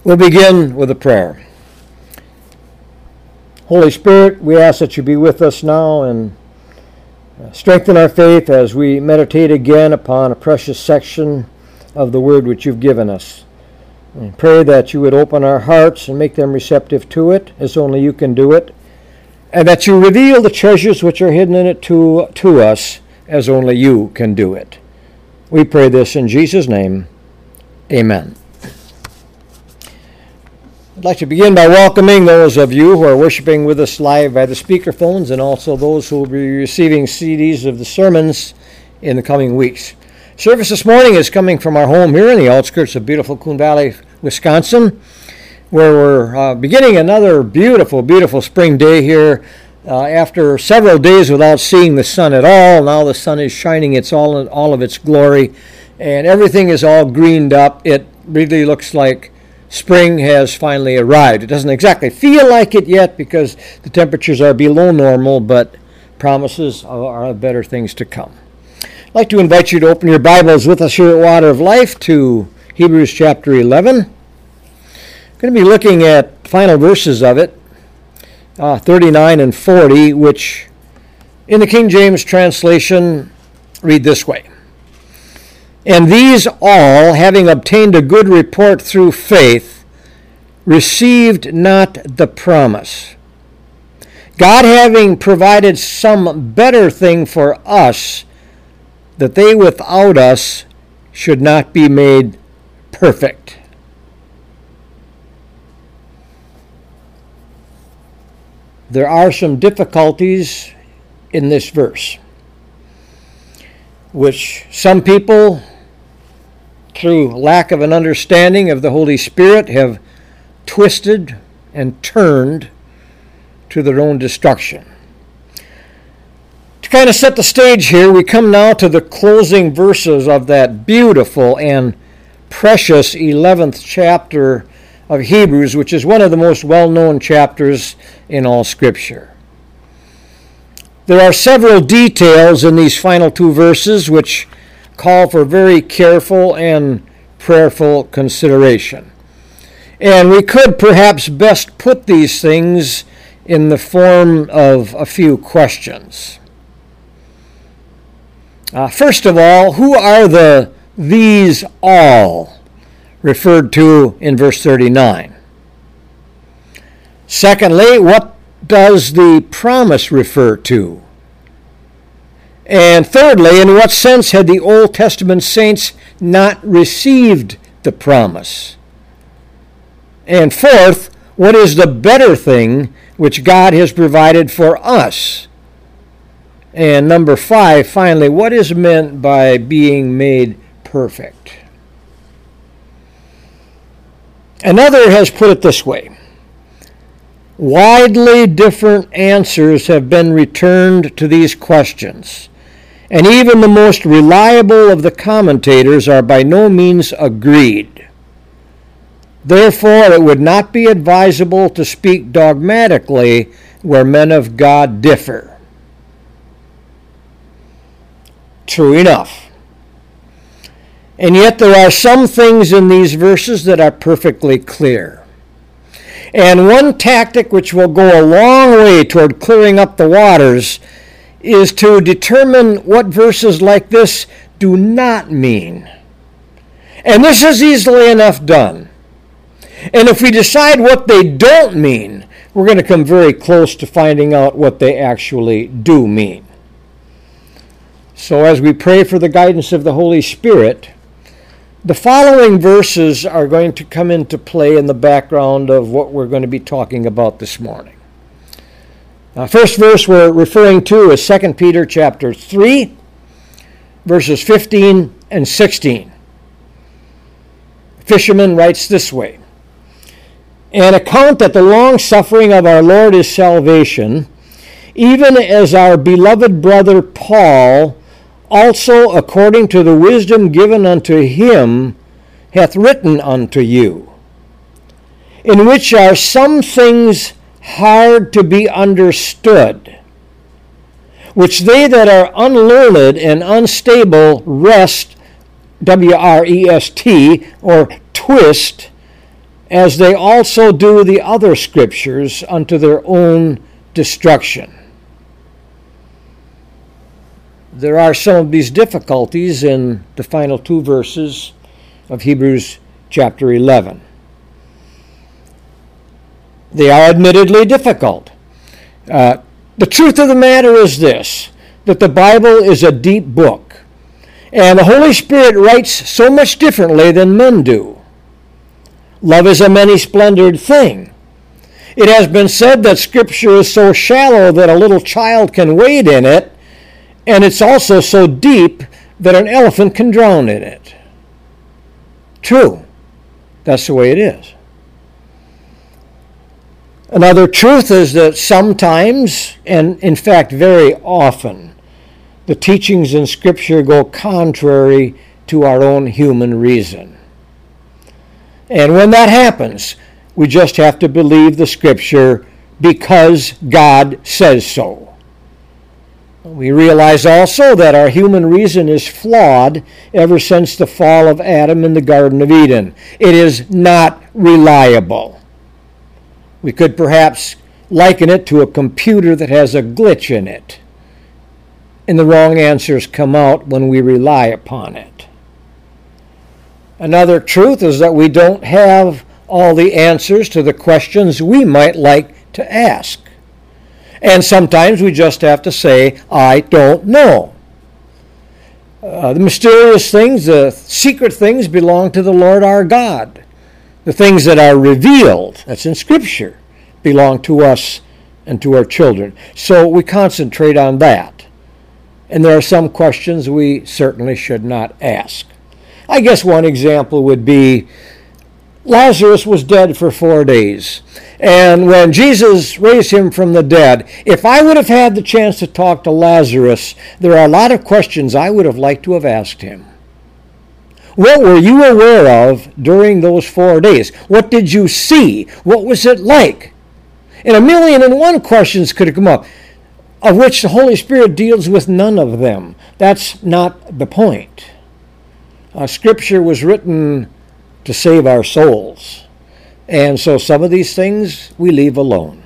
We'll begin with a prayer. Holy Spirit, we ask that you be with us now and strengthen our faith as we meditate again upon a precious section of the Word which you've given us. And pray that you would open our hearts and make them receptive to it, as only you can do it, and that you reveal the treasures which are hidden in it to us, as only you can do it. We pray this in Jesus' name. Amen. I'd like to begin by welcoming those of you who are worshiping with us live by the speakerphones, and also those who will be receiving CDs of the sermons in the coming weeks. Service this morning is coming from our home here in the outskirts of beautiful Coon Valley, Wisconsin, where we're beginning another beautiful, beautiful spring day here. After several days without seeing the sun at all, now the sun is shining all of its glory, and everything is all greened up. It really looks like spring has finally arrived. It doesn't exactly feel like it yet because the temperatures are below normal, but promises are better things to come. I'd like to invite you to open your Bibles with us here at Water of Life to Hebrews chapter 11. I'm going to be looking at final verses of it, 39 and 40, which in the King James translation read this way. And these all, having obtained a good report through faith, received not the promise, God having provided some better thing for us, that they without us should not be made perfect. There are some difficulties in this verse, which some people, through lack of an understanding of the Holy Spirit, have twisted and turned to their own destruction. To kind of set the stage here, we come now to the closing verses of that beautiful and precious 11th chapter of Hebrews, which is one of the most well-known chapters in all Scripture. There are several details in these final two verses which call for very careful and prayerful consideration. And we could perhaps best put these things in the form of a few questions. First of all, who are these all referred to in verse 39? Secondly, what does the promise refer to? And thirdly, in what sense had the Old Testament saints not received the promise? And fourth, what is the better thing which God has provided for us? And number 5, finally, what is meant by being made perfect? Another has put it this way. Widely different answers have been returned to these questions, and even the most reliable of the commentators are by no means agreed. Therefore, it would not be advisable to speak dogmatically where men of God differ. True enough. And yet there are some things in these verses that are perfectly clear. And one tactic which will go a long way toward clearing up the waters is to determine what verses like this do not mean. And this is easily enough done. And if we decide what they don't mean, we're going to come very close to finding out what they actually do mean. So as we pray for the guidance of the Holy Spirit, the following verses are going to come into play in the background of what we're going to be talking about this morning. First verse we're referring to is 2 Peter chapter 3, verses 15 and 16. Fisherman writes this way, "And account that the long suffering of our Lord is salvation, even as our beloved brother Paul also according to the wisdom given unto him hath written unto you, in which are some things hard to be understood, which they that are unlearned and unstable wrest, W-R-E-S-T, or twist, as they also do the other scriptures unto their own destruction. There are some of these difficulties in the final two verses of Hebrews chapter 11. They are admittedly difficult. The truth of the matter is this, that the Bible is a deep book, and the Holy Spirit writes so much differently than men do. Love is a many-splendored thing. It has been said that Scripture is so shallow that a little child can wade in it, and it's also so deep that an elephant can drown in it. True. That's the way it is. Another truth is that sometimes, and in fact very often, the teachings in Scripture go contrary to our own human reason. And when that happens, we just have to believe the Scripture because God says so. We realize also that our human reason is flawed ever since the fall of Adam in the Garden of Eden. It is not reliable. We could perhaps liken it to a computer that has a glitch in it, and the wrong answers come out when we rely upon it. Another truth is that we don't have all the answers to the questions we might like to ask. And sometimes we just have to say, I don't know. The mysterious things, the secret things belong to the Lord our God. The things that are revealed, that's in Scripture, belong to us and to our children. So we concentrate on that. And there are some questions we certainly should not ask. I guess one example would be Lazarus was dead for 4 days. And when Jesus raised him from the dead, if I would have had the chance to talk to Lazarus, there are a lot of questions I would have liked to have asked him. What were you aware of during those 4 days? What did you see? What was it like? And 1,000,001 questions could have come up, of which the Holy Spirit deals with none of them. That's not the point. Scripture was written to save our souls. And so some of these things we leave alone.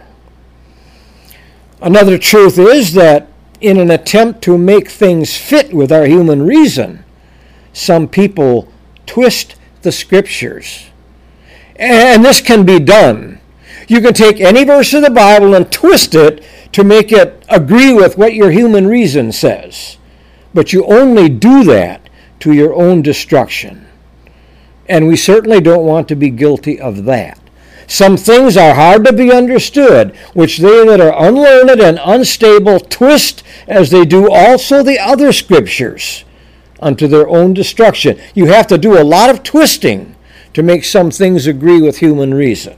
Another truth is that in an attempt to make things fit with our human reason, some people twist the Scriptures. And this can be done. You can take any verse of the Bible and twist it to make it agree with what your human reason says. But you only do that to your own destruction. And we certainly don't want to be guilty of that. Some things are hard to be understood, which they that are unlearned and unstable twist as they do also the other Scriptures unto their own destruction. You have to do a lot of twisting to make some things agree with human reason.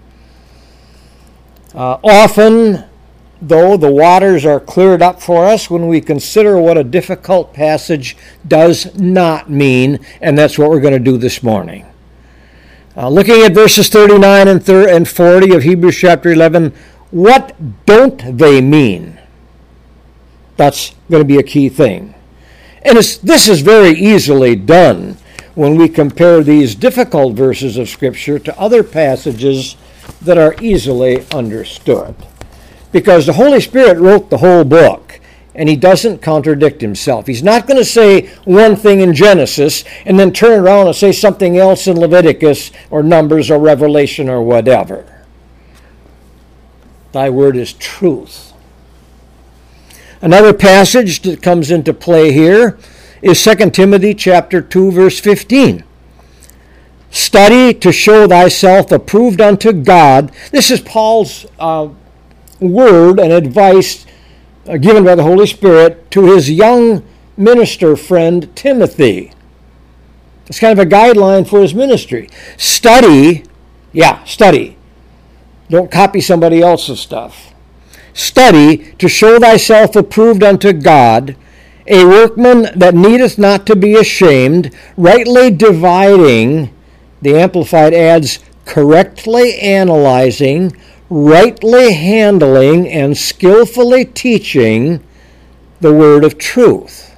Often, though, the waters are cleared up for us when we consider what a difficult passage does not mean, and that's what we're going to do this morning. Looking at verses 39 and 40 of Hebrews chapter 11, what don't they mean? That's going to be a key thing. And this is very easily done when we compare these difficult verses of Scripture to other passages that are easily understood. Because the Holy Spirit wrote the whole book, and he doesn't contradict himself. He's not going to say one thing in Genesis and then turn around and say something else in Leviticus or Numbers or Revelation or whatever. Thy word is truth. Another passage that comes into play here is 2 Timothy chapter 2, verse 15. Study to show thyself approved unto God. This is Paul's word and advice given by the Holy Spirit to his young minister friend Timothy. It's kind of a guideline for his ministry. Study. Don't copy somebody else's stuff. Study to show thyself approved unto God, a workman that needeth not to be ashamed, rightly dividing, the Amplified adds, correctly analyzing, rightly handling, and skillfully teaching the word of truth.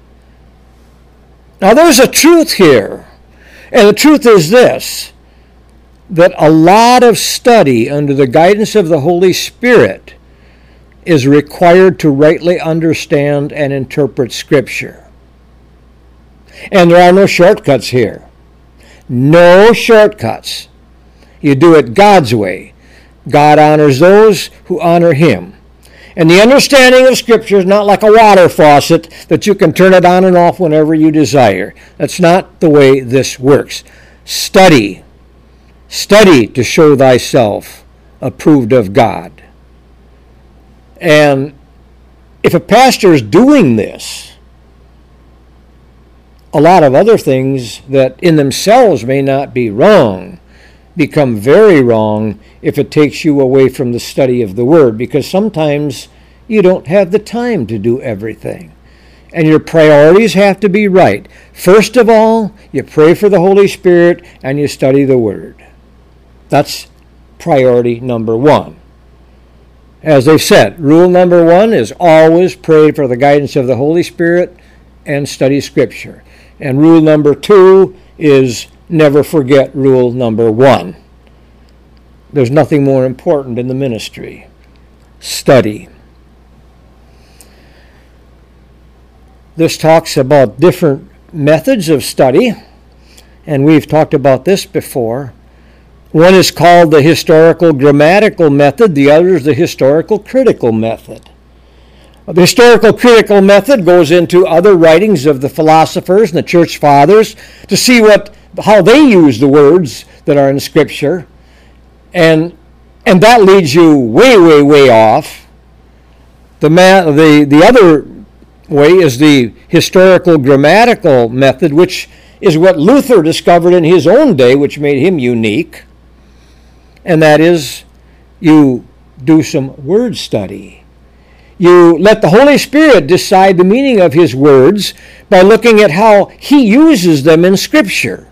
Now there's a truth here, and the truth is this. that a lot of study under the guidance of the Holy Spirit is required to rightly understand and interpret Scripture. And there are no shortcuts here. No shortcuts. You do it God's way. God honors those who honor Him. And the understanding of Scripture is not like a water faucet that you can turn it on and off whenever you desire. That's not the way this works. Study. Study to show thyself approved of God. And if a pastor is doing this, a lot of other things that in themselves may not be wrong become very wrong if it takes you away from the study of the Word, because sometimes you don't have the time to do everything. And your priorities have to be right. First of all, you pray for the Holy Spirit and you study the Word. That's priority number one. As they've said, rule number one is always pray for the guidance of the Holy Spirit and study Scripture. And rule number two is never forget rule number one. There's nothing more important in the ministry. Study. This talks about different methods of study, and we've talked about this before. One is called the historical grammatical method, the other is the historical critical method. The historical critical method goes into other writings of the philosophers and the church fathers to see how they use the words that are in Scripture, and that leads you way, way, way off. The other way is the historical grammatical method, which is what Luther discovered in his own day, which made him unique, and that is you do some word study. You let the Holy Spirit decide the meaning of His words by looking at how He uses them in Scripture.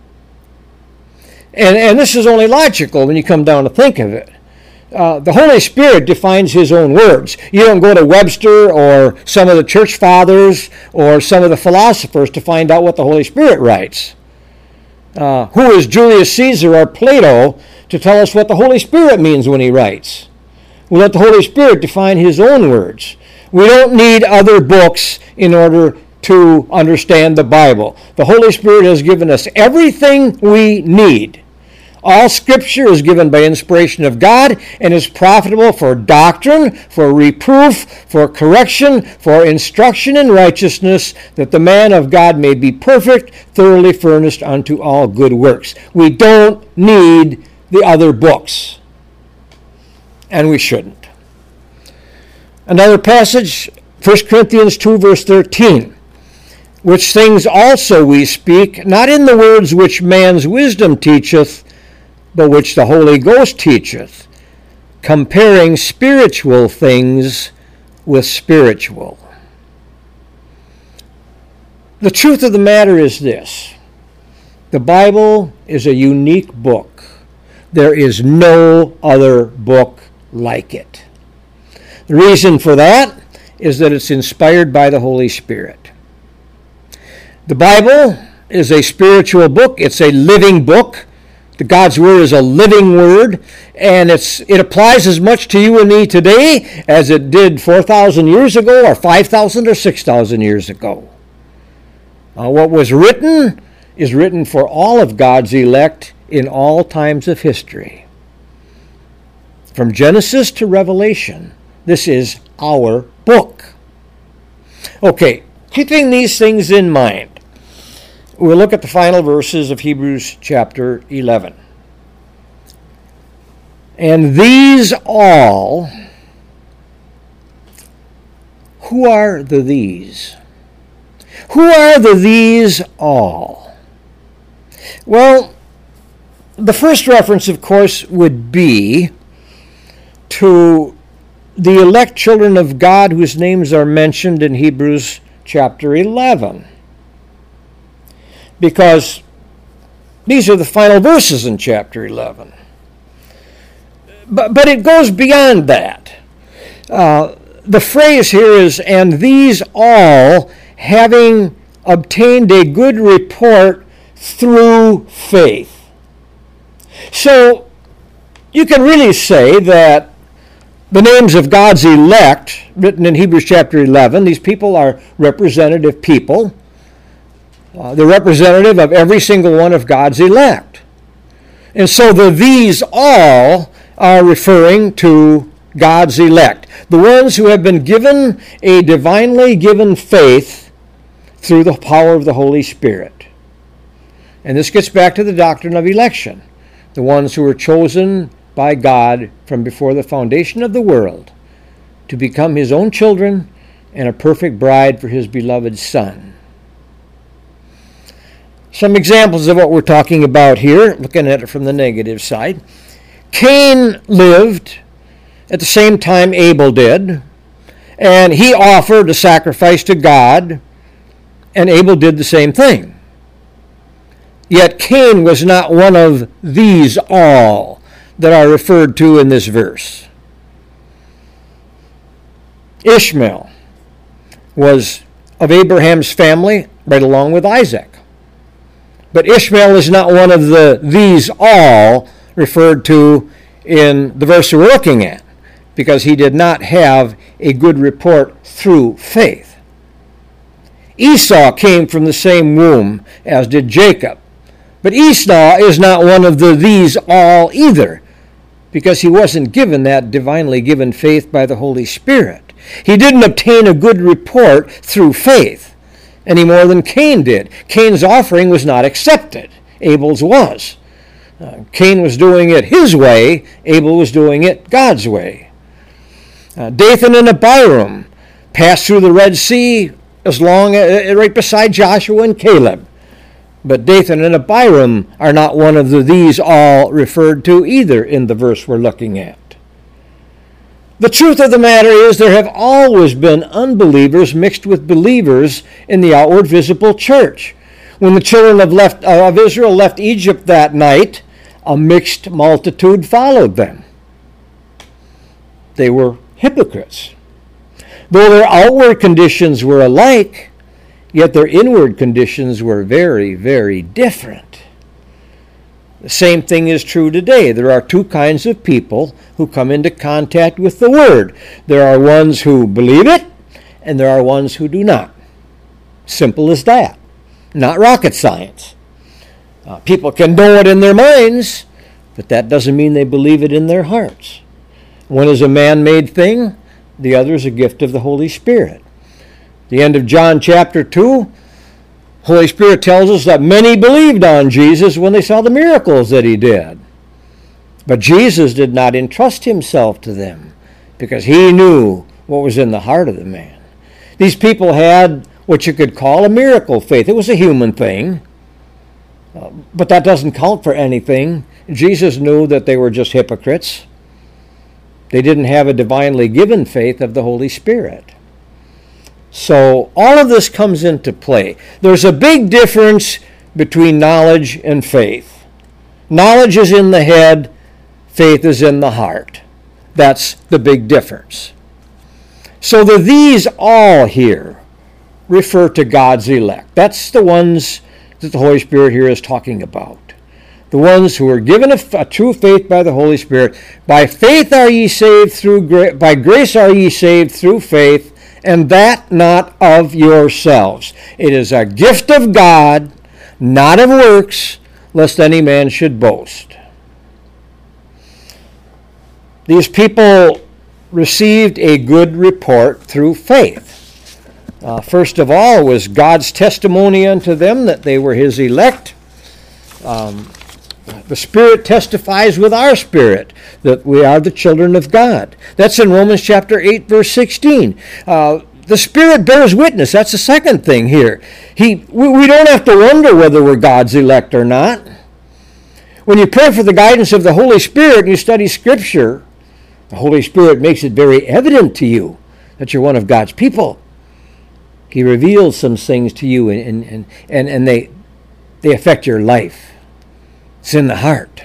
And this is only logical when you come down to think of it. The Holy Spirit defines His own words. You don't go to Webster or some of the church fathers or some of the philosophers to find out what the Holy Spirit writes. Who is Julius Caesar or Plato to tell us what the Holy Spirit means when he writes? We let the Holy Spirit define His own words. We don't need other books in order to understand the Bible. The Holy Spirit has given us everything we need. All Scripture is given by inspiration of God and is profitable for doctrine, for reproof, for correction, for instruction in righteousness, that the man of God may be perfect, thoroughly furnished unto all good works. We don't need the other books, and we shouldn't. Another passage, 1 Corinthians 2, verse 13. Which things also we speak, not in the words which man's wisdom teacheth, but which the Holy Ghost teacheth, comparing spiritual things with spiritual. The truth of the matter is this: the Bible is a unique book. There is no other book like it. The reason for that is that it's inspired by the Holy Spirit. The Bible is a spiritual book. It's a living book. God's Word is a living Word, and it applies as much to you and me today as it did 4,000 years ago or 5,000 or 6,000 years ago. What was written is written for all of God's elect in all times of history. From Genesis to Revelation, this is our book. Okay, keeping these things in mind, we'll look at the final verses of Hebrews chapter 11. And these all, who are the these? Who are the these all? Well, the first reference, of course, would be to the elect children of God whose names are mentioned in Hebrews chapter 11. Because these are the final verses in chapter 11. But it goes beyond that. The phrase here is, and these all, having obtained a good report through faith. So you can really say that the names of God's elect, written in Hebrews chapter 11, these people are representative people. They're representative of every single one of God's elect. And so these all are referring to God's elect, the ones who have been given a divinely given faith through the power of the Holy Spirit. And this gets back to the doctrine of election, the ones who were chosen by God from before the foundation of the world to become his own children and a perfect bride for his beloved Son. Some examples of what we're talking about here, looking at it from the negative side. Cain lived at the same time Abel did, and he offered a sacrifice to God, and Abel did the same thing. Yet Cain was not one of these all that are referred to in this verse. Ishmael was of Abraham's family right along with Isaac. But Ishmael is not one of these all referred to in the verse we're looking at, because he did not have a good report through faith. Esau came from the same womb as did Jacob. But Esau is not one of these all either, because he wasn't given that divinely given faith by the Holy Spirit. He didn't obtain a good report through faith any more than Cain did. Cain's offering was not accepted. Abel's was. Cain was doing it his way. Abel was doing it God's way. Dathan and Abiram passed through the Red Sea right beside Joshua and Caleb. But Dathan and Abiram are not one of these all referred to either in the verse we're looking at. The truth of the matter is there have always been unbelievers mixed with believers in the outward visible church. When the children of Israel left Egypt that night, a mixed multitude followed them. They were hypocrites. Though their outward conditions were alike, yet their inward conditions were very, very different. The same thing is true today. There are two kinds of people who come into contact with the Word. There are ones who believe it, and there are ones who do not. Simple as that. Not rocket science. People can know it in their minds, but that doesn't mean they believe it in their hearts. One is a man-made thing, the other is a gift of the Holy Spirit. The end of John chapter 2, Holy Spirit tells us that many believed on Jesus when they saw the miracles that he did. But Jesus did not entrust himself to them because he knew what was in the heart of the man. These people had what you could call a miracle faith. It was a human thing, but that doesn't count for anything. Jesus knew that they were just hypocrites. They didn't have a divinely given faith of the Holy Spirit. So all of this comes into play. There's a big difference between knowledge and faith. Knowledge is in the head, faith is in the heart. That's the big difference. So these all here refer to God's elect. That's the ones that the Holy Spirit here is talking about. The ones who are given a true faith by the Holy Spirit. By faith are ye saved by grace are ye saved through faith, and that not of yourselves. It is a gift of God, not of works, lest any man should boast. These people received a good report through faith. First of all was God's testimony unto them that they were his elect. The Spirit testifies with our spirit that we are the children of God. That's in Romans chapter 8, verse 16. The Spirit bears witness. That's the second thing here. We don't have to wonder whether we're God's elect or not. When you pray for the guidance of the Holy Spirit and you study Scripture, the Holy Spirit makes it very evident to you that you're one of God's people. He reveals some things to you, and they affect your life. It's in the heart.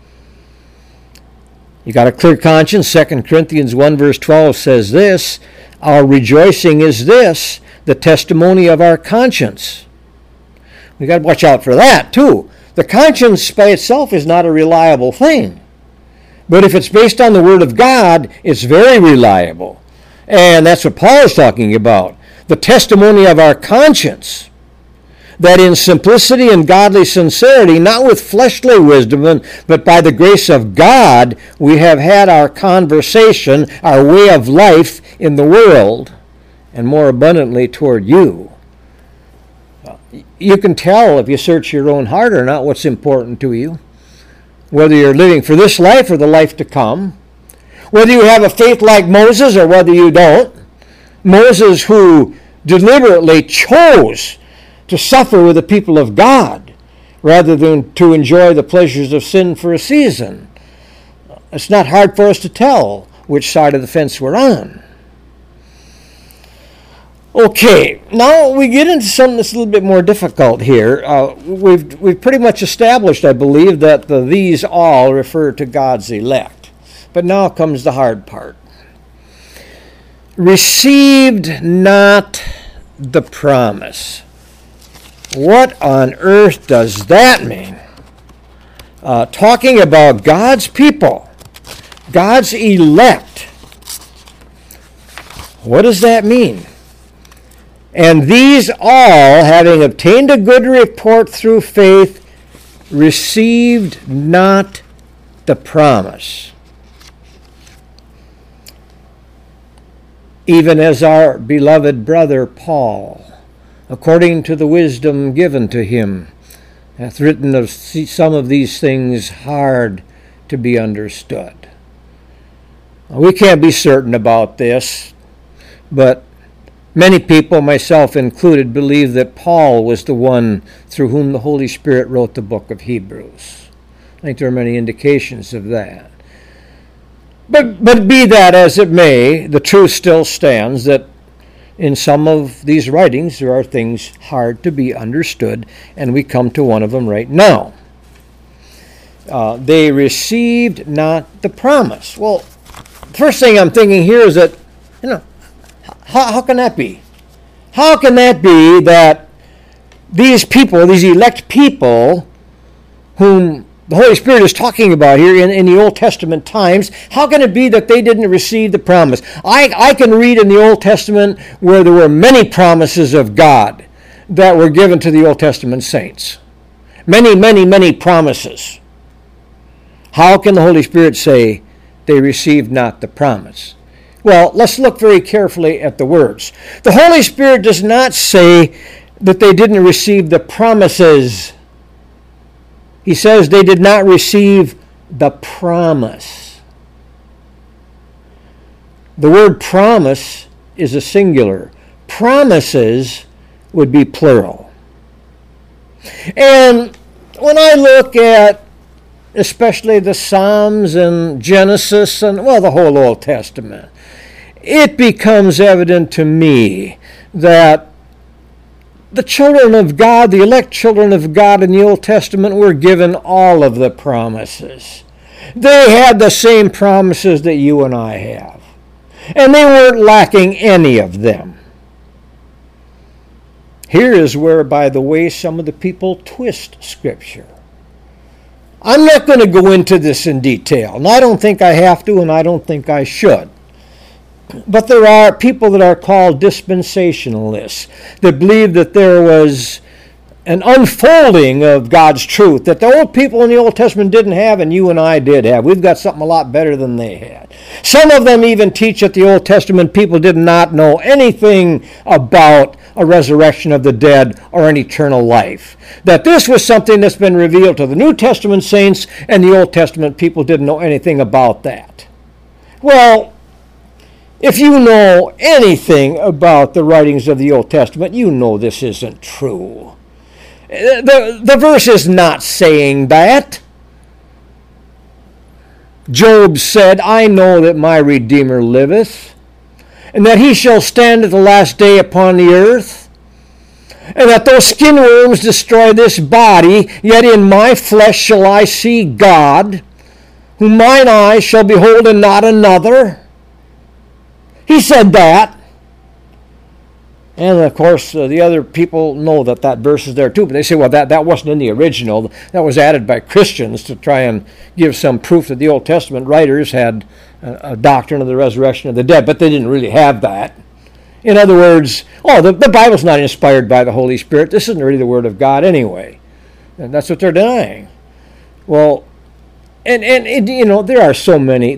You got a clear conscience. 2 Corinthians 1 verse 12 says this, our rejoicing is this, the testimony of our conscience. We got to watch out for that too. The conscience by itself is not a reliable thing. But if it's based on the Word of God, it's very reliable. And that's what Paul is talking about. The testimony of our conscience, that in simplicity and godly sincerity, not with fleshly wisdom, but by the grace of God, we have had our conversation, our way of life in the world, and more abundantly toward you. You can tell if you search your own heart or not what's important to you, whether you're living for this life or the life to come, whether you have a faith like Moses or whether you don't. Moses, who deliberately chose to suffer with the people of God rather than to enjoy the pleasures of sin for a season. It's not hard for us to tell which side of the fence we're on. Okay, now we get into something that's a little bit more difficult here. We've pretty much established, I believe, that these all refer to God's elect. But now comes the hard part. Received not the promise. What on earth does that mean? Talking about God's people, God's elect. What does that mean? And these all, having obtained a good report through faith, received not the promise. Even as our beloved brother Paul, according to the wisdom given to him, hath written of some of these things hard to be understood. We can't be certain about this, but many people, myself included, believe that Paul was the one through whom the Holy Spirit wrote the book of Hebrews. I think there are many indications of that. But be that as it may, the truth still stands that in some of these writings there are things hard to be understood, and we come to one of them right now. They received not the promise. Well, the first thing I'm thinking here is that, how can that be? How can that be that these people, these elect people, whom the Holy Spirit is talking about here in the Old Testament times, how can it be that they didn't receive the promise? I can read in the Old Testament where there were many promises of God that were given to the Old Testament saints. Many, many, many promises. How can the Holy Spirit say they received not the promise? Well, let's look very carefully at the words. The Holy Spirit does not say that they didn't receive the promises. He says they did not receive the promise. The word promise is a singular. Promises would be plural. And when I look at especially the Psalms and Genesis and, the whole Old Testament, it becomes evident to me that the children of God, the elect children of God in the Old Testament, were given all of the promises. They had the same promises that you and I have. And they weren't lacking any of them. Here is where, by the way, some of the people twist Scripture. I'm not going to go into this in detail, and I don't think I have to, and I don't think I should. But there are people that are called dispensationalists that believe that there was an unfolding of God's truth that the old people in the Old Testament didn't have and you and I did have. We've got something a lot better than they had. Some of them even teach that the Old Testament people did not know anything about a resurrection of the dead or an eternal life. That this was something that's been revealed to the New Testament saints, and the Old Testament people didn't know anything about that. Well, if you know anything about the writings of the Old Testament, you know this isn't true. The verse is not saying that. Job said, I know that my Redeemer liveth, and that he shall stand at the last day upon the earth, and that though skin worms destroy this body, yet in my flesh shall I see God, whom mine eyes shall behold and not another. He said that. And of course, the other people know that verse is there too, but they say, well, that wasn't in the original. That was added by Christians to try and give some proof that the Old Testament writers had a doctrine of the resurrection of the dead, but they didn't really have that. In other words, the Bible's not inspired by the Holy Spirit. This isn't really the Word of God anyway. And that's what they're denying. Well, and there are so many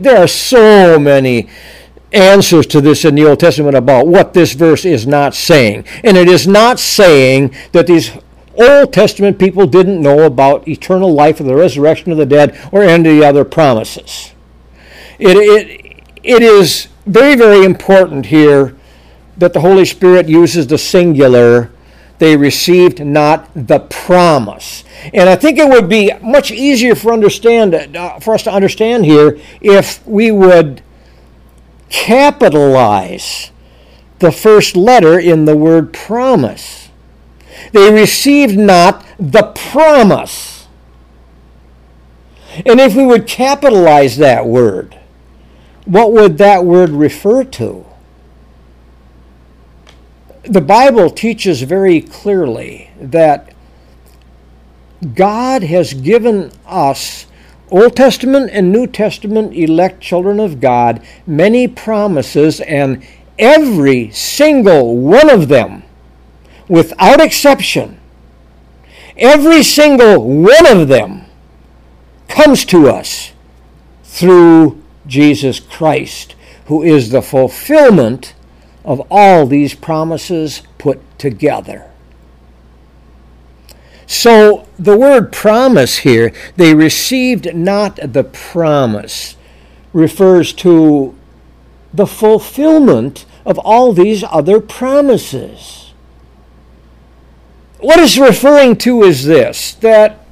answers to this in the Old Testament about what this verse is not saying. And it is not saying that these Old Testament people didn't know about eternal life or the resurrection of the dead or any of the other promises. It is very, very important here that the Holy Spirit uses the singular. They received not the promise. And I think it would be much easier for us to understand here if we would capitalize the first letter in the word promise. They received not the promise. And if we would capitalize that word, what would that word refer to? The Bible teaches very clearly that God has given us, Old Testament and New Testament elect children of God, many promises, and every single one of them, without exception, every single one of them comes to us through Jesus Christ, who is the fulfillment of all these promises put together. So the word promise here, they received not the promise, refers to the fulfillment of all these other promises. What it's referring to is this, that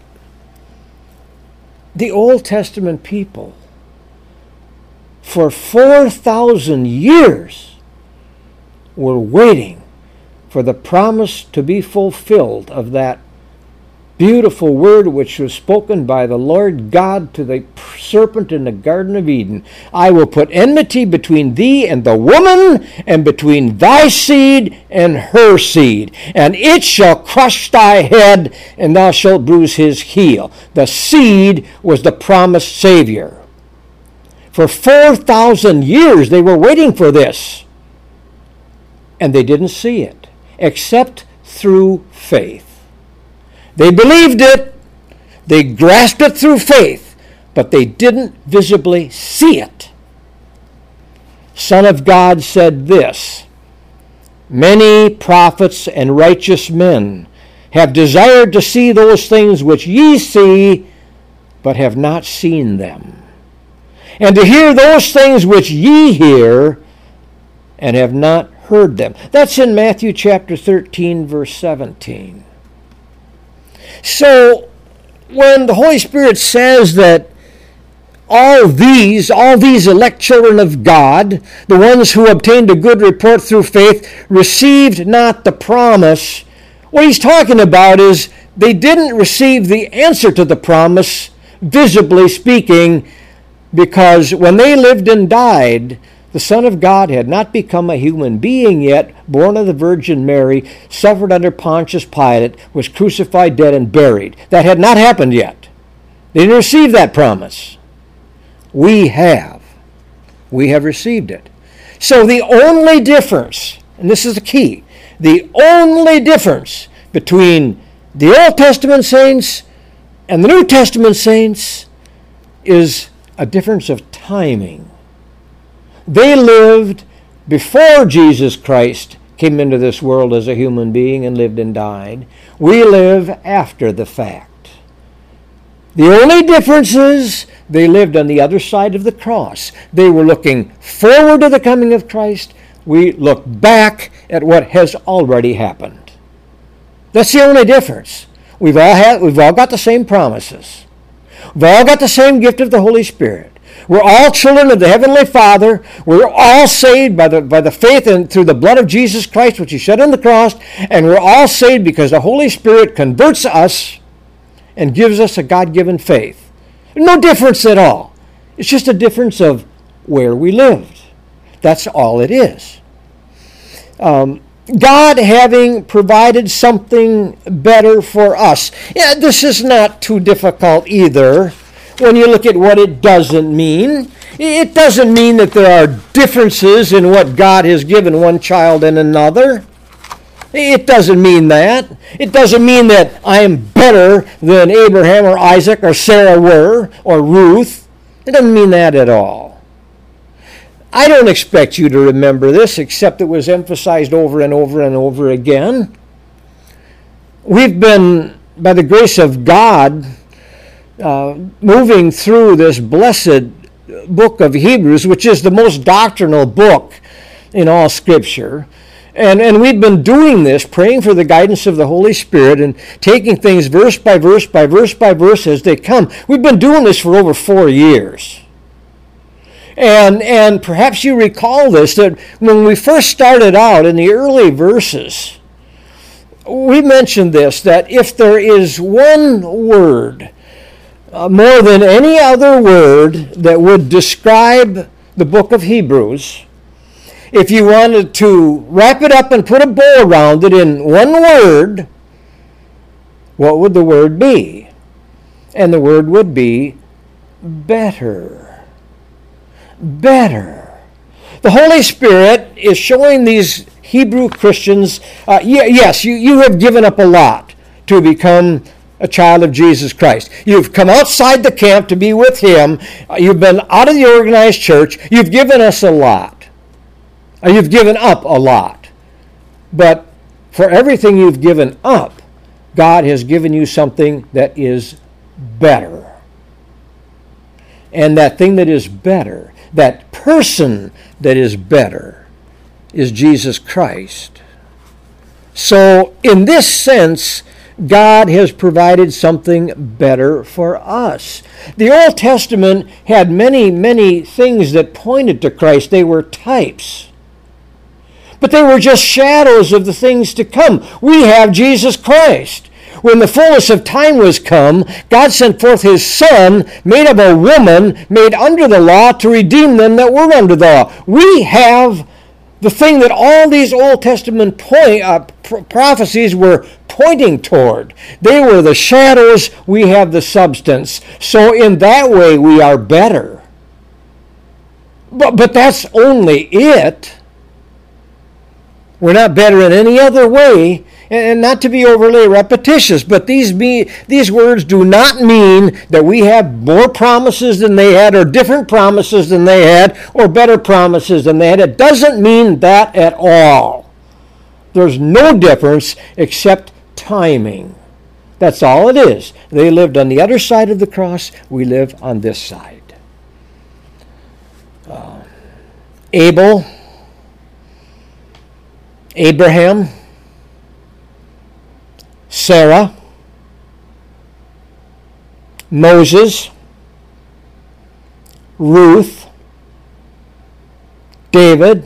the Old Testament people, for 4,000 years, were waiting for the promise to be fulfilled of that beautiful word which was spoken by the Lord God to the serpent in the Garden of Eden. I will put enmity between thee and the woman, and between thy seed and her seed, and it shall crush thy head, and thou shalt bruise his heel. The seed was the promised Savior. For 4,000 years they were waiting for this, and they didn't see it, except through faith. They believed it, they grasped it through faith, but they didn't visibly see it. Son of God said this, many prophets and righteous men have desired to see those things which ye see, but have not seen them, and to hear those things which ye hear, and have not heard them. That's in Matthew chapter 13, verse 17. So, when the Holy Spirit says that all these elect children of God, the ones who obtained a good report through faith, received not the promise, what he's talking about is they didn't receive the answer to the promise, visibly speaking, because when they lived and died, the Son of God had not become a human being yet, born of the Virgin Mary, suffered under Pontius Pilate, was crucified, dead, and buried. That had not happened yet. They didn't receive that promise. We have. We have received it. So the only difference, and this is the key, the only difference between the Old Testament saints and the New Testament saints is a difference of timing. They lived before Jesus Christ came into this world as a human being and lived and died. We live after the fact. The only difference is they lived on the other side of the cross. They were looking forward to the coming of Christ. We look back at what has already happened. That's the only difference. We've all got the same promises. We've all got the same gift of the Holy Spirit. We're all children of the Heavenly Father. We're all saved by the faith and through the blood of Jesus Christ, which He shed on the cross. And we're all saved because the Holy Spirit converts us and gives us a God-given faith. No difference at all. It's just a difference of where we lived. That's all it is. God having provided something better for us. Yeah, this is not too difficult either when you look at what it doesn't mean. It doesn't mean that there are differences in what God has given one child and another. It doesn't mean that. It doesn't mean that I am better than Abraham or Isaac or Sarah were or Ruth. It doesn't mean that at all. I don't expect you to remember this, except it was emphasized over and over and over again. We've been, by the grace of God, moving through this blessed book of Hebrews, which is the most doctrinal book in all Scripture. And we've been doing this, praying for the guidance of the Holy Spirit and taking things verse by verse by verse by verse as they come. We've been doing this for over 4 years. And perhaps you recall this, that when we first started out in the early verses, we mentioned this, that if there is one word more than any other word that would describe the book of Hebrews, if you wanted to wrap it up and put a bow around it in one word, what would the word be? And the word would be better. Better. The Holy Spirit is showing these Hebrew Christians, yes, you have given up a lot to become a child of Jesus Christ. You've come outside the camp to be with Him. You've been out of the organized church. You've given us a lot. You've given up a lot. But for everything you've given up, God has given you something that is better. And that thing that is better, that person that is better, is Jesus Christ. So, in this sense, God has provided something better for us. The Old Testament had many, many things that pointed to Christ. They were types. But they were just shadows of the things to come. We have Jesus Christ. When the fullness of time was come, God sent forth His Son, made of a woman, made under the law, to redeem them that were under the law. We have the thing that all these Old Testament prophecies were pointing toward. They were the shadows, we have the substance. So in that way we are better. But that's only it. We're not better in any other way. And not to be overly repetitious, but these words do not mean that we have more promises than they had, or different promises than they had, or better promises than they had. It doesn't mean that at all. There's no difference except timing. That's all it is. They lived on the other side of the cross. We live on this side. Abel, Abraham, Sarah, Moses, Ruth, David,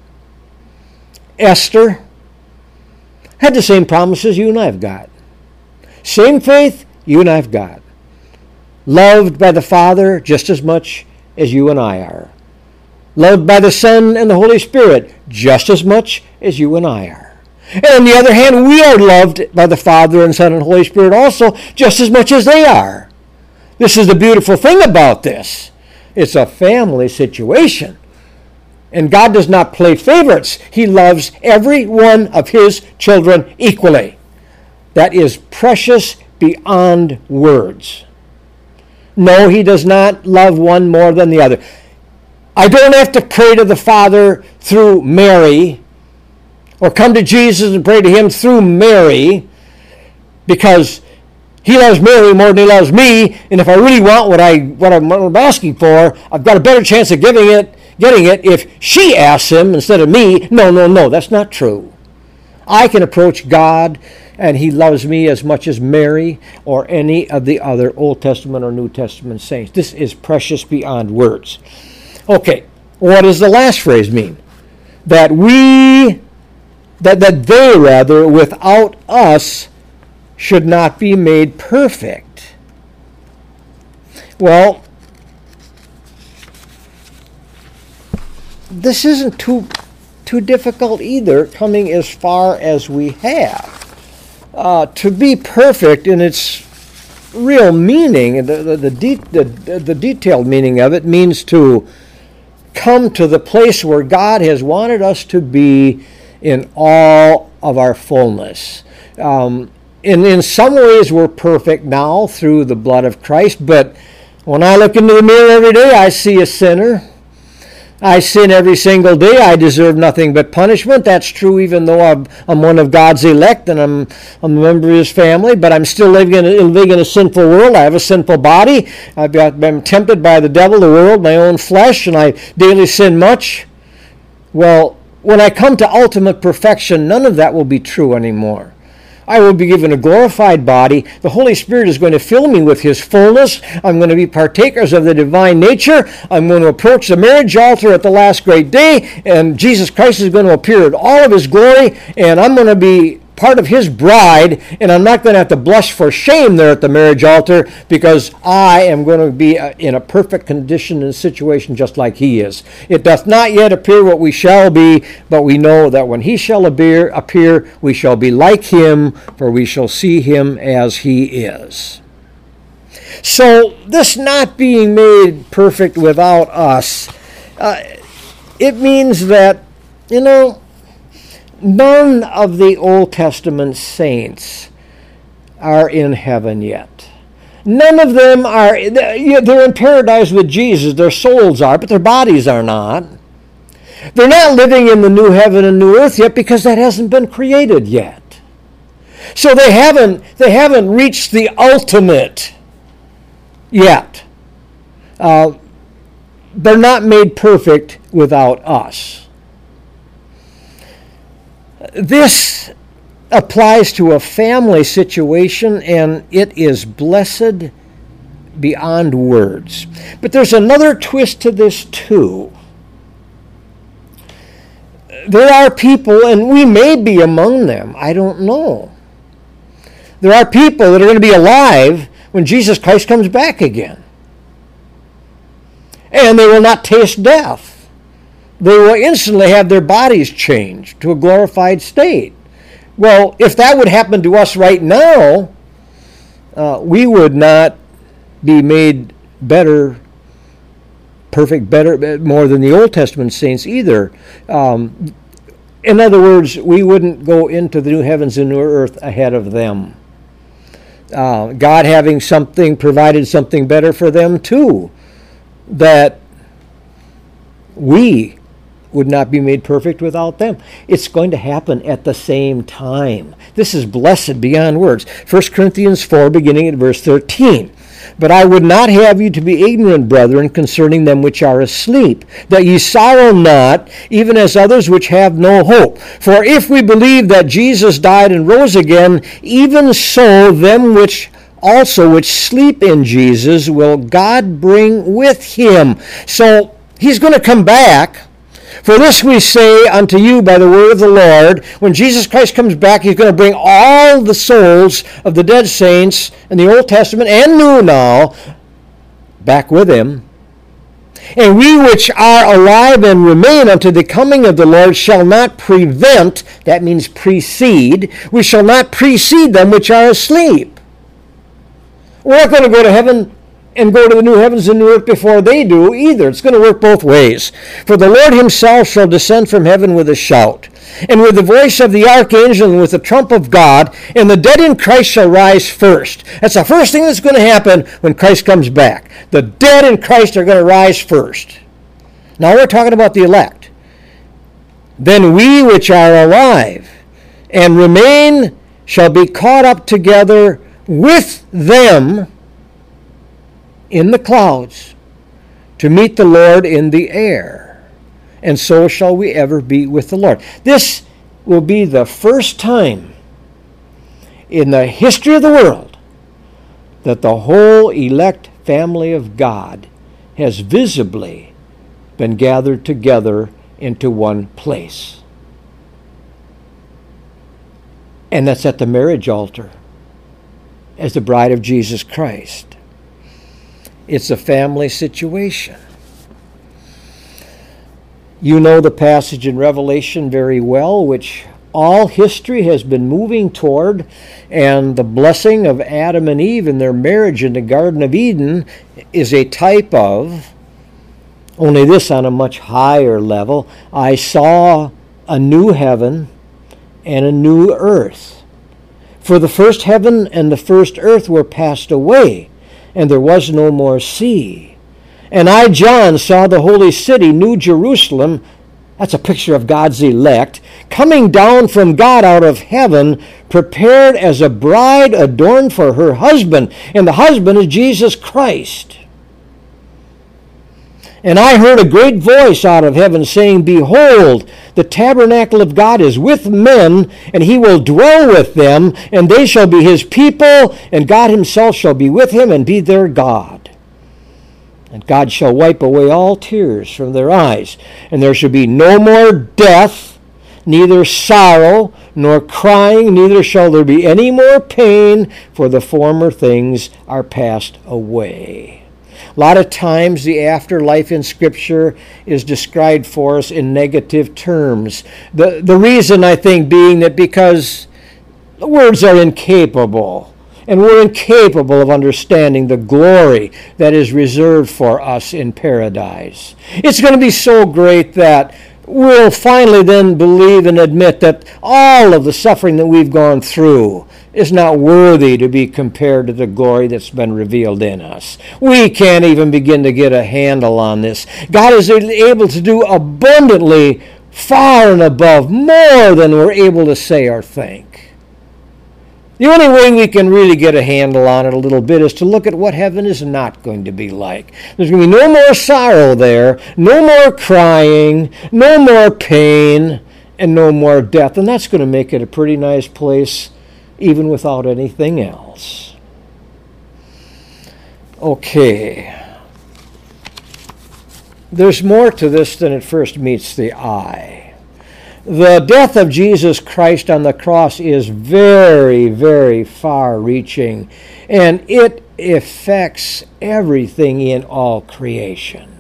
Esther had the same promises you and I have got. Same faith you and I have got. Loved by the Father just as much as you and I are. Loved by the Son and the Holy Spirit just as much as you and I are. And on the other hand, we are loved by the Father and Son and Holy Spirit also just as much as they are. This is the beautiful thing about this. It's a family situation. And God does not play favorites. He loves every one of His children equally. That is precious beyond words. No, He does not love one more than the other. I don't have to pray to the Father through Mary, or come to Jesus and pray to Him through Mary, because He loves Mary more than He loves me, and if I really want what I'm asking for, I've got a better chance of getting it if she asks Him instead of me. No, that's not true. I can approach God, and He loves me as much as Mary or any of the other Old Testament or New Testament saints. This is precious beyond words. Okay, what does the last phrase mean? That they without us should not be made perfect. Well, this isn't too too difficult either, coming as far as we have. To be perfect in its real meaning, the detailed meaning of it, means to come to the place where God has wanted us to be in all of our fullness. In some ways we're perfect now through the blood of Christ, but when I look into the mirror every day, I see a sinner. I sin every single day. I deserve nothing but punishment. That's true even though I'm one of God's elect and I'm a member of His family, but I'm still living in a sinful world. I have a sinful body. I'm tempted by the devil, the world, my own flesh, and I daily sin much. Well, when I come to ultimate perfection, none of that will be true anymore. I will be given a glorified body. The Holy Spirit is going to fill me with His fullness. I'm going to be partakers of the divine nature. I'm going to approach the marriage altar at the last great day, and Jesus Christ is going to appear in all of His glory, and I'm going to be part of His bride, and I'm not going to have to blush for shame there at the marriage altar, because I am going to be in a perfect condition and situation just like He is. It doth not yet appear what we shall be, but we know that when He shall appear, we shall be like Him, for we shall see Him as He is. So this not being made perfect without us, it means that, none of the Old Testament saints are in heaven yet. None of them are. They're in paradise with Jesus. Their souls are, but their bodies are not. They're not living in the new heaven and new earth yet because that hasn't been created yet. So they haven't reached the ultimate yet. They're not made perfect without us. This applies to a family situation, and it is blessed beyond words. But there's another twist to this too. There are people, and we may be among them, I don't know. There are people that are going to be alive when Jesus Christ comes back again. And they will not taste death. They will instantly have their bodies changed to a glorified state. Well, if that would happen to us right now, we would not be made better, perfect, better, more than the Old Testament saints either. In other words, we wouldn't go into the new heavens and new earth ahead of them. God having provided something better for them too, that we would not be made perfect without them. It's going to happen at the same time. This is blessed beyond words. 1 Corinthians 4, beginning at verse 13. But I would not have you to be ignorant, brethren, concerning them which are asleep, that ye sorrow not, even as others which have no hope. For if we believe that Jesus died and rose again, even so them which sleep in Jesus will God bring with Him. So He's going to come back. For this we say unto you by the word of the Lord, when Jesus Christ comes back, He's going to bring all the souls of the dead saints in the Old Testament and New now back with Him. And we which are alive and remain unto the coming of the Lord shall not prevent, that means precede, we shall not precede them which are asleep. We're not going to go to heaven and go to the new heavens and new earth before they do either. It's going to work both ways. For the Lord Himself shall descend from heaven with a shout, and with the voice of the archangel, and with the trump of God, and the dead in Christ shall rise first. That's the first thing that's going to happen when Christ comes back. The dead in Christ are going to rise first. Now we're talking about the elect. Then we which are alive and remain shall be caught up together with them in the clouds to meet the Lord in the air. And so shall we ever be with the Lord. This will be the first time in the history of the world that the whole elect family of God has visibly been gathered together into one place. And that's at the marriage altar as the bride of Jesus Christ. It's a family situation. You know the passage in Revelation very well, which all history has been moving toward, and the blessing of Adam and Eve in their marriage in the Garden of Eden is a type of, only this on a much higher level. I saw a new heaven and a new earth. For the first heaven and the first earth were passed away, and there was no more sea. And I, John, saw the holy city, New Jerusalem, that's a picture of God's elect, coming down from God out of heaven, prepared as a bride adorned for her husband. And the husband is Jesus Christ. And I heard a great voice out of heaven saying, Behold, the tabernacle of God is with men, and he will dwell with them, and they shall be his people, and God himself shall be with him and be their God. And God shall wipe away all tears from their eyes, and there shall be no more death, neither sorrow, nor crying, neither shall there be any more pain, for the former things are passed away. A lot of times the afterlife in Scripture is described for us in negative terms. The reason, I think, being that because the words are incapable, and we're incapable of understanding the glory that is reserved for us in paradise. It's going to be so great that we'll finally then believe and admit that all of the suffering that we've gone through is not worthy to be compared to the glory that's been revealed in us. We can't even begin to get a handle on this. God is able to do abundantly, far and above, more than we're able to say or think. The only way we can really get a handle on it a little bit is to look at what heaven is not going to be like. There's going to be no more sorrow there, no more crying, no more pain, and no more death. And that's going to make it a pretty nice place even without anything else. Okay. There's more to this than at first meets the eye. The death of Jesus Christ on the cross is very, very far-reaching, and it affects everything in all creation.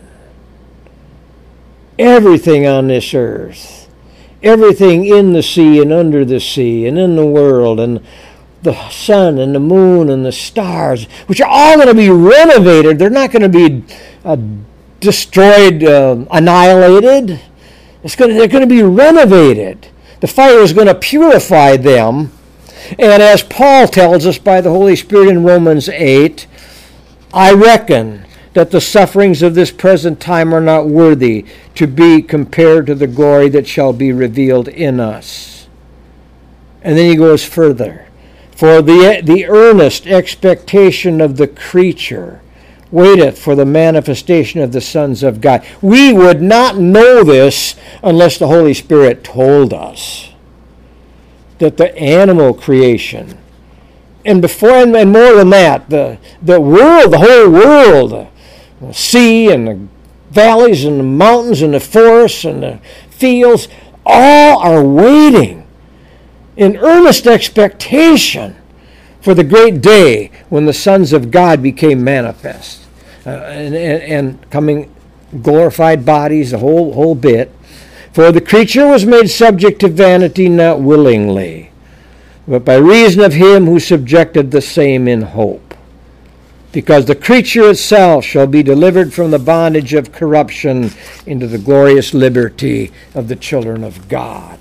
Everything on this earth. Everything in the sea and under the sea and in the world, and the sun and the moon and the stars, which are all going to be renovated. They're not going to be destroyed, annihilated. They're going to be renovated. The fire is going to purify them. And as Paul tells us by the Holy Spirit in Romans 8, I reckon that the sufferings of this present time are not worthy to be compared to the glory that shall be revealed in us. And then he goes further. For the earnest expectation of the creature waiteth for the manifestation of the sons of God. We would not know this unless the Holy Spirit told us that the animal creation, and before and more than that, the world, the whole world, the sea and the valleys and the mountains and the forests and the fields, all are waiting in earnest expectation for the great day when the sons of God became manifest. And coming glorified bodies, the whole bit. For the creature was made subject to vanity, not willingly, but by reason of him who subjected the same in hope. Because the creature itself shall be delivered from the bondage of corruption into the glorious liberty of the children of God.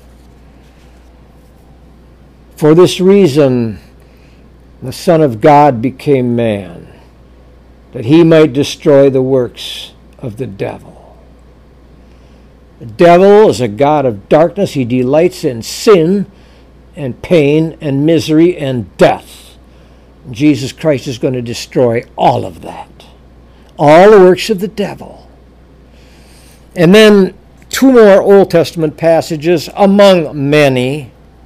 For this reason, the Son of God became man, that he might destroy the works of the devil. The devil is a god of darkness. He delights in sin and pain and misery and death. Jesus Christ is going to destroy all of that. All the works of the devil. And then two more Old Testament passages among many.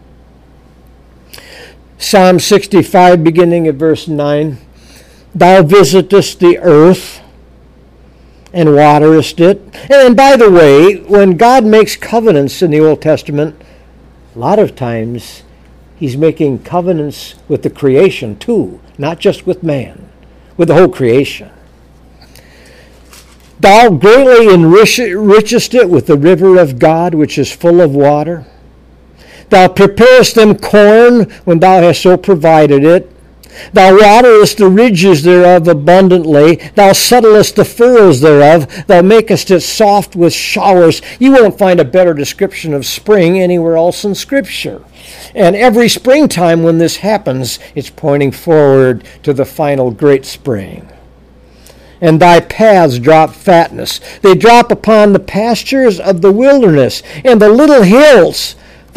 Psalm 65, beginning at verse 9. Thou visitest the earth and waterest it. And by the way, when God makes covenants in the Old Testament, a lot of times he's making covenants with the creation too, not just with man, with the whole creation. Thou greatly enrichest it with the river of God, which is full of water. Thou preparest them corn when thou hast so provided it. Thou waterest the ridges thereof abundantly. Thou settlest the furrows thereof. Thou makest it soft with showers. You won't find a better description of spring anywhere else in Scripture. And every springtime when this happens, it's pointing forward to the final great spring. And thy paths drop fatness. They drop upon the pastures of the wilderness. And the little hills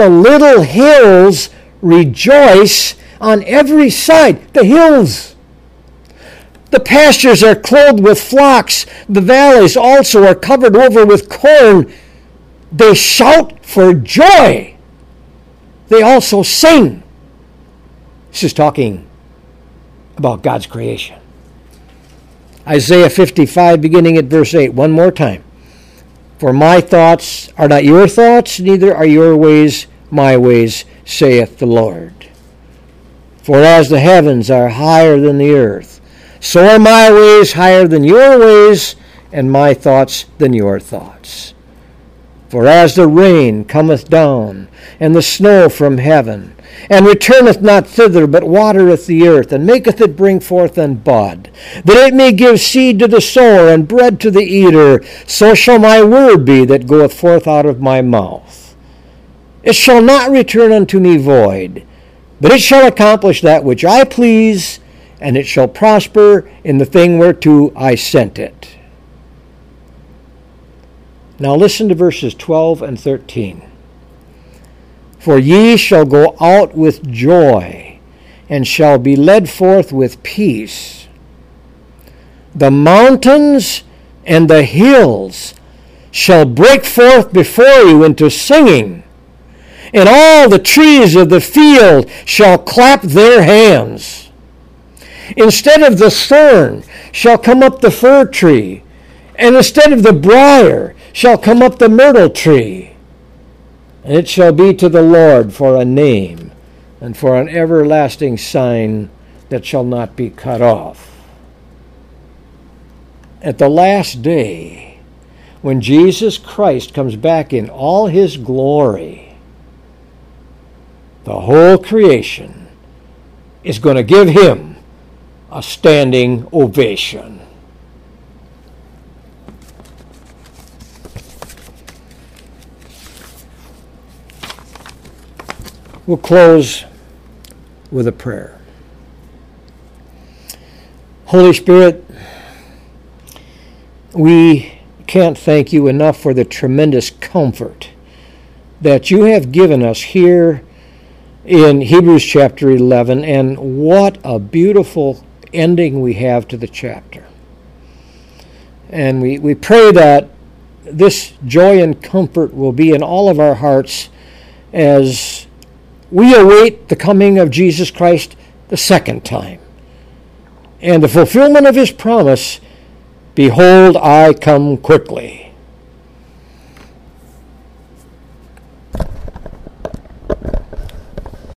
rejoice on every side. The hills. The pastures are clothed with flocks. The valleys also are covered over with corn. They shout for joy. They also sing. This is talking about God's creation. Isaiah 55, beginning at verse 8. One more time. For my thoughts are not your thoughts, neither are your ways my ways, saith the Lord. For as the heavens are higher than the earth, so are my ways higher than your ways, and my thoughts than your thoughts. For as the rain cometh down, and the snow from heaven, and returneth not thither, but watereth the earth, and maketh it bring forth and bud, that it may give seed to the sower, and bread to the eater, so shall my word be that goeth forth out of my mouth. It shall not return unto me void, but it shall accomplish that which I please, and it shall prosper in the thing whereto I sent it. Now listen to verses 12 and 13. For ye shall go out with joy, and shall be led forth with peace. The mountains and the hills shall break forth before you into singing, and all the trees of the field shall clap their hands. Instead of the thorn shall come up the fir tree, and instead of the briar shall come up the myrtle tree. And it shall be to the Lord for a name, and for an everlasting sign that shall not be cut off. At the last day, when Jesus Christ comes back in all his glory, the whole creation is going to give him a standing ovation. We'll close with a prayer. Holy Spirit, we can't thank you enough for the tremendous comfort that you have given us here in Hebrews chapter 11, and what a beautiful ending we have to the chapter. And we pray that this joy and comfort will be in all of our hearts as we await the coming of Jesus Christ the second time and the fulfillment of his promise, behold, I come quickly.